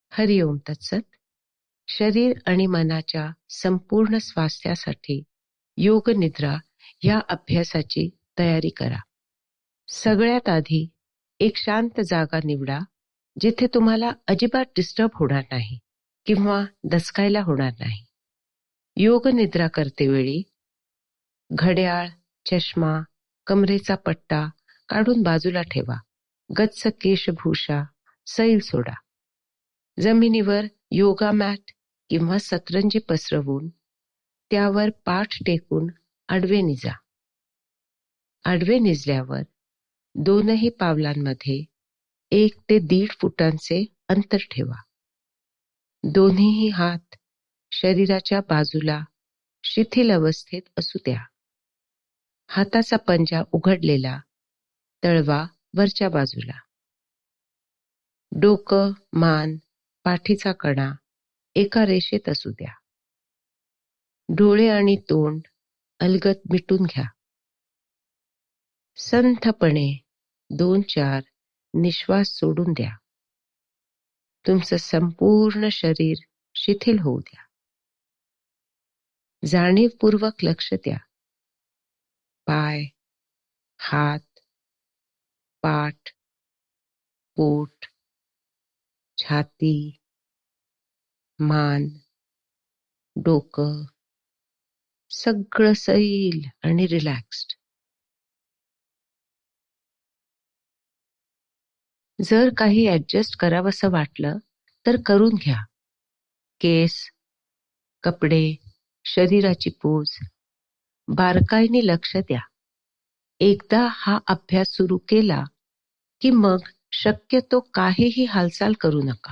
हरिओम तत्सत. शरीर आणि मनाच्या संपूर्ण स्वास्थ्यासाठी योग निद्रा या अभ्यासाची तयारी करा. सगळ्यात आधी एक शांत जागा निवडा, जिथे तुम्हाला अजिबात डिस्टर्ब होणार नाही किंवा दचकायला होणार नाही. योग निद्रा करतेवेळी घड्याळ, चष्मा, कमरेचा पट्टा काढून बाजूला ठेवा. गच्च केशभूषा सैल सोडा. जमिनीवर योगा मॅट किंवा सतरंजी पसरवून त्यावर पाठ टेकून आडवे निजा. आडवे निजल्यावर दोनही पावलांमध्ये 1 ते 1.5 फुटांचे अंतर ठेवा. दोन्हीही हात शरीराच्या बाजूला शिथिल अवस्थेत असू द्या. हाताचा पंजा उघडलेला, तळवा वरच्या बाजूला. डोकं, मान, पाठीचा कणा एका रेषेत असू द्या. डोळे आणि तोंड अलगद मिटून घ्या. संथपणे 2-4 निश्वास सोडून द्या. तुमचं संपूर्ण शरीर शिथिल होऊ द्या. जाणीवपूर्वक लक्ष द्या. पाय, हात, पाठ, पोट, छाती, मान, डोकं सगळं सैल आणि रिलॅक्स्ड. जर काही ऍडजस्ट करावंसं वाटलं तर करून घ्या. केस, कपडे, शरीराची पोज बारकाईने लक्ष द्या. एकदा हा अभ्यास सुरू केला की मग शक्यतो काहीही हालचाल करू नका.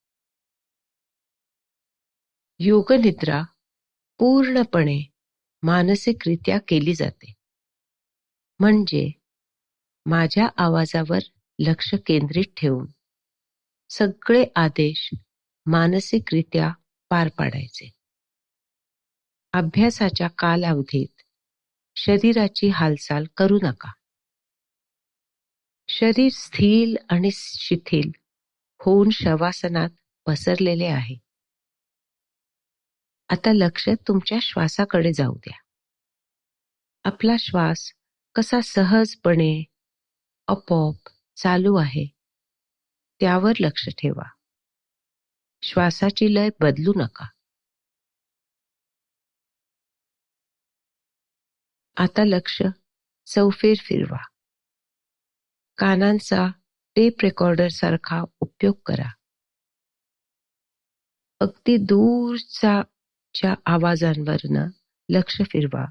योगनिद्रा पूर्णपणे मानसिकरित्या केली जाते. म्हणजे माझ्या आवाजावर लक्ष केंद्रित ठेवून सगळे आदेश मानसिकरित्या पार पाडायचे. अभ्यासाच्या कालावधीत शरीराची हालचाल करू नका. शरीर स्थिर आणि शिथिल होऊन शवासनात पसरलेले आहे. आता लक्ष तुमच्या श्वासाकडे जाऊ द्या. आपला श्वास कसा सहजपणे आपोआप चालू आहे त्यावर लक्ष ठेवा. श्वासाची लय बदलू नका. आता लक्ष चौफेर फिरवा. कानांचा टेप रेकॉर्डर सारखा उपयोग करा. अगदी दूरच्या आवाजांवरनं लक्ष फिरवा.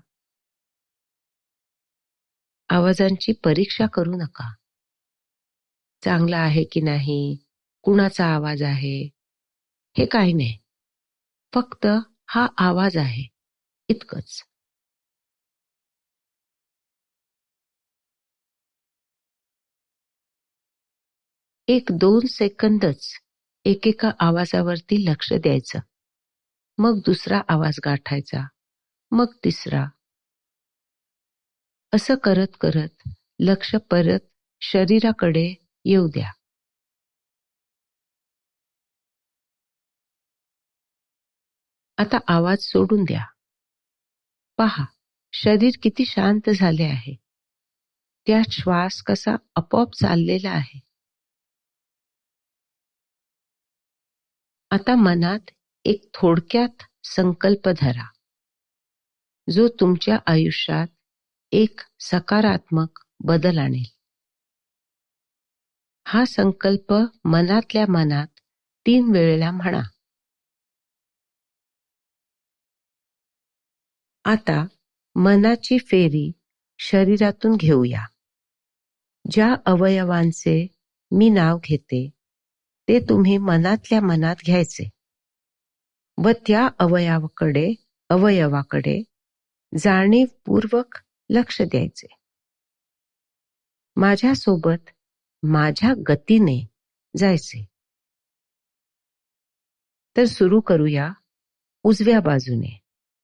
आवाजांची परीक्षा करू नका. चांगला आहे की नाही, कुणाचा आवाज आहे, हे काही नाही. फक्त हा आवाज आहे इतकंच. एक 2 सेकंदच एकेका आवाजावरती लक्ष द्यायचं. मग दुसरा आवाज गाठायचा, मग तिसरा. असं करत करत लक्ष परत शरीराकडे येऊ द्या. आता आवाज सोडून द्या. पहा, शरीर किती शांत झाले आहे. त्यात श्वास कसा आपोआप चाललेला आहे. आता मनात एक थोडक्यात संकल्प धरा, जो तुमच्या आयुष्यात एक सकारात्मक बदल आणेल. हा संकल्प मनातल्या मनात 3 वेळेला म्हणा. आता मनाची फेरी शरीरातून घेऊया. ज्या अवयवांचे मी नाव घेते ते तुम्ही मनातल्या मनात घ्यायचे व त्या अवयवाकडे जाणीवपूर्वक लक्ष द्यायचे. माझ्यासोबत माझ्या गतीने जायचे. तर सुरू करूया उजव्या बाजूने.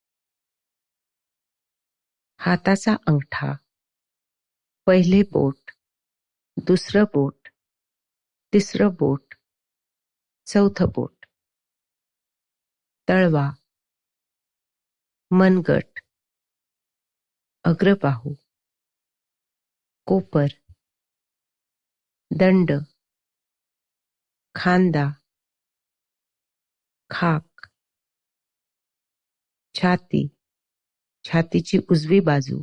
हाताचा अंगठा, पहिले बोट, दुसरं बोट, तिसरं बोट, चौथं बोट, तळवा, मनगट, अग्रबाहू, कोपर, दंड, खांदा, खाक, छाती, छातीची उजवी बाजू,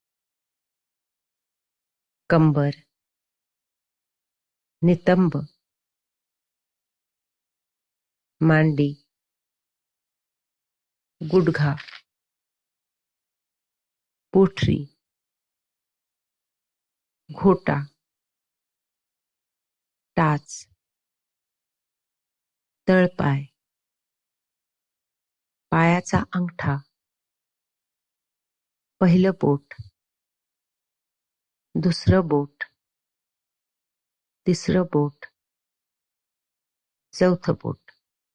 कंबर, नितंब, मांडी, गुडघा, पोटरी, घोटा, टाच, तळपाय, पायाचा अंगठा, पहिलं बोट, दुसरं बोट, तिसरं बोट, चौथं बोट,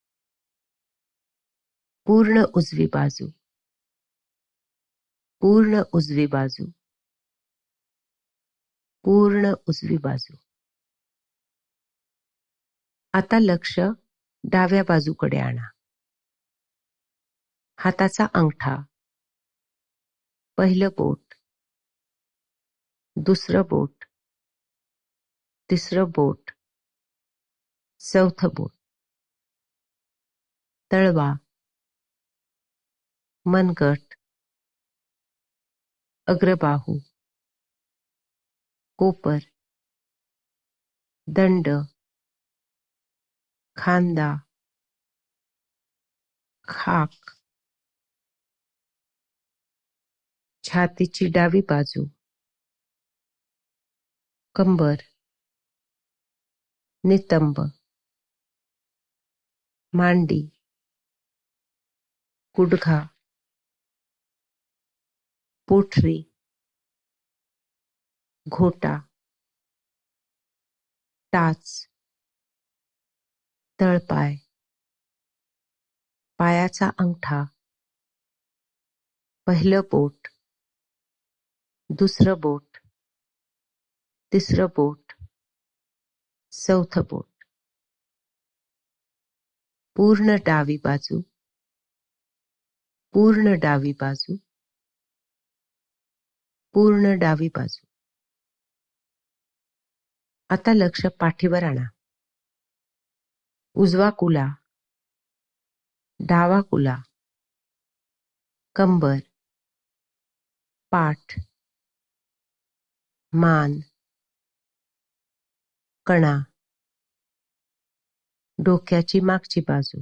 पूर्ण उजवी बाजू, पूर्ण उजवी बाजू, पूर्ण उजवी बाजू. आता लक्ष डाव्या बाजूकडे आणा. हाताचा अंगठा, पहिलं बोट, दुसरं बोट, तिसरं बोट, चौथं बोट, तळवा, मनगट, अग्रबाहू, कोपर, दंड, खांदा, खाक, छातीची डावी बाजू, कंबर, नितंब, मांडी, गुडघा, पोटरी, घोटा, टाच, तळपाय, पायाचा अंगठा, पहिलं बोट, दुसरं बोट, तिसरं बोट, चौथं बोट, पूर्ण डावी बाजू, पूर्ण डावी बाजू, पूर्ण डावी बाजू. आता लक्ष पाठीवर आणा. उजवा कुला, डावा कुला, कंबर, पाठ, मान, कणा, डोक्याची मागची बाजू,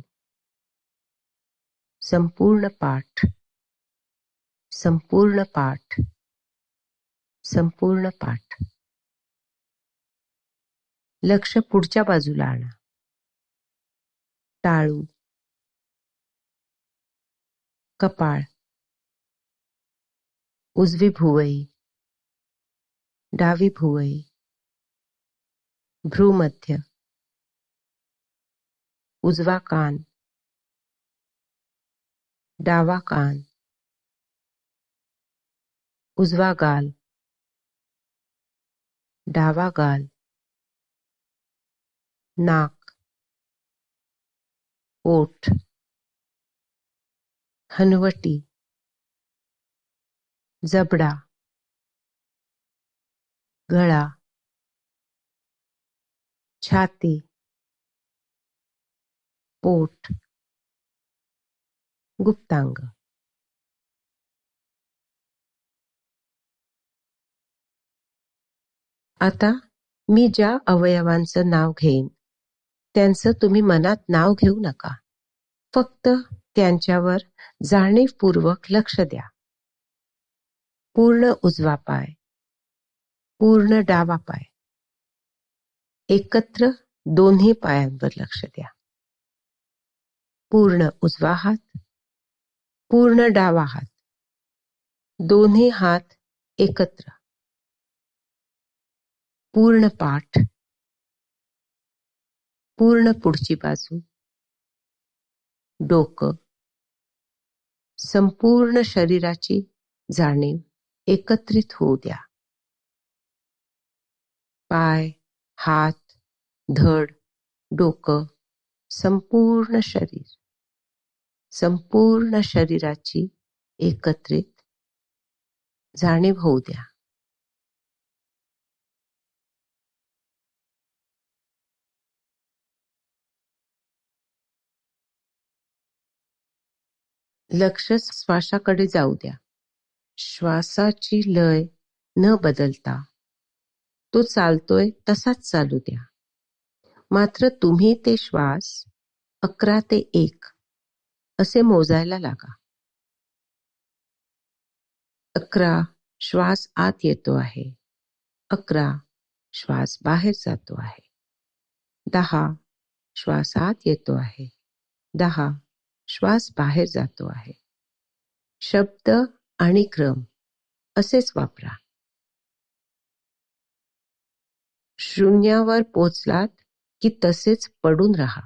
संपूर्ण पाठ, संपूर्ण पाठ, संपूर्ण पाठ. लक्ष पुढच्या बाजूला आणा. टाळू, कपाळ, उजवी भुवई, डावी भुवई, भ्रूमध्य, उजवा कान, डावा कान, उजवा गाल, डावा गाल, नाक, ओठ, हनवटी, जबडा, गळा, छाती, पोट, गुप्तांग. आता मी ज्या अवयवांचं नाव घेईन त्यांचं तुम्ही मनात नाव घेऊ नका. फक्त त्यांच्यावर जाणीवपूर्वक लक्ष द्या. पूर्ण उजवा पाय, पूर्ण डावा पाय, एकत्र दोन्ही पायांवर लक्ष द्या. पूर्ण उजवा हात, पूर्ण डावा हात, दोन्ही हात एकत्र. पूर्ण पाठ, पूर्ण पुढची बाजू, डोकं, संपूर्ण शरीराची जाणीव एकत्रित होऊ द्या. पाय, हात, धड, डोकं संपूर्ण शरीर, संपूर्ण शरीराची एकत्रित जाणीव होऊ द्या. लक्ष श्वासाकडे जाऊ द्या. श्वासाची लय न बदलता तो चालतोय तसाच चालू द्या. मात्र तुम्ही ते श्वास 11 ते 1 असे मोजायला लागा. 11 श्वास आत येतो आहे, 11 श्वास बाहेर जातो आहे, 10 श्वास आत येतो आहे, 10 श्वास बाहेर जातो आहे. शब्द आणि क्रम असेच वापरा. शून्यावर पोचलात की तसेच पडून राहा.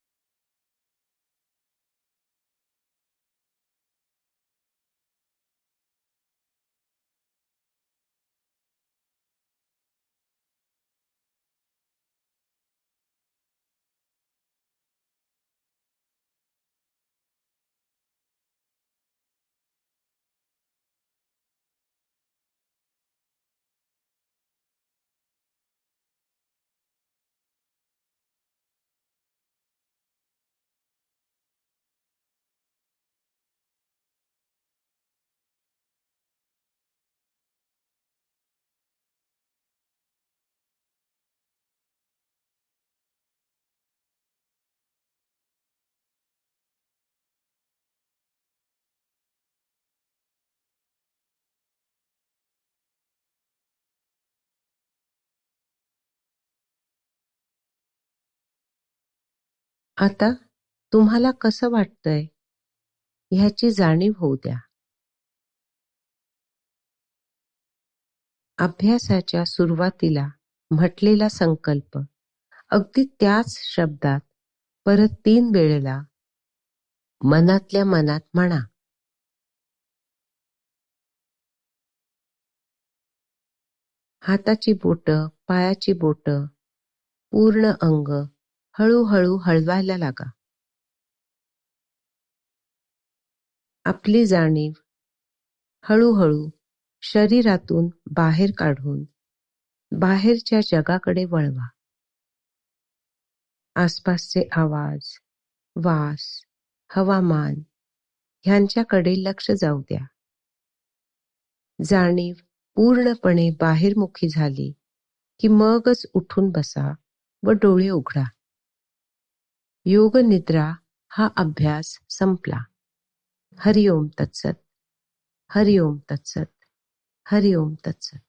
आता तुम्हाला कसं वाटतंय ह्याची जाणीव होऊ द्या. अभ्यासाच्या सुरुवातीला म्हटलेला संकल्प अगदी त्याच शब्दात परत 3 वेळेला मनातल्या मनात म्हणा. हाताची बोटं, पायाची बोटं, पूर्ण अंग हळूहळू हलवायला लागा. आपली जाणीव हळूहळू शरीरातून बाहेर काढून बाहेरच्या जगाकडे वळवा. आसपासचे आवाज, वास, हवामान ह्यांच्याकडे लक्ष जाऊ द्या. जाणीव पूर्णपणे बाहेरमुखी झाली की मगच उठून बसा व डोळे उघडा. योग निद्रा हा अभ्यास संपला. हरिओम तत्सत. हरिओम तत्सत. हरिओम तत्सत.